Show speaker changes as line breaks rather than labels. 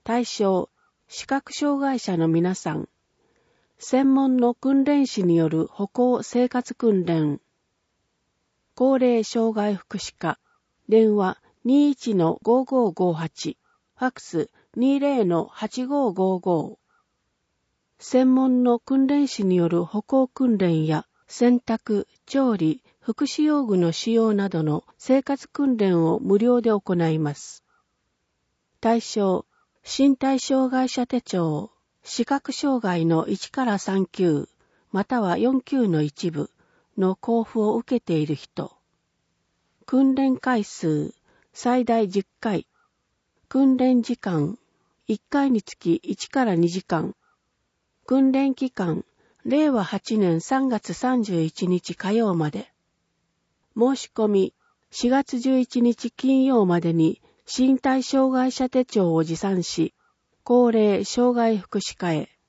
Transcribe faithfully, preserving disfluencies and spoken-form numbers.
対象、視覚障害者の皆さん、専門の訓練士による歩行生活訓練、高齢障害福祉課、電話 にじゅういちのごごうごはち、ファックス にじゅうのはちごうごご。専門の訓練士による歩行訓練や洗濯、調理、福祉用具の使用などの生活訓練を無料で行います。対象、身体障害者手帳、視覚障害のいちからさん級、またはよん級の一部の交付を受けている人。訓練回数、最大じゅっかい。訓練時間、いっかいにつきいちからにじかん。訓練期間、れいわはちねんさんがつさんじゅういちにち火曜まで。申し込み、しがつじゅういちにち金曜までに身体障害者手帳を持参し、高齢障害福祉課へ。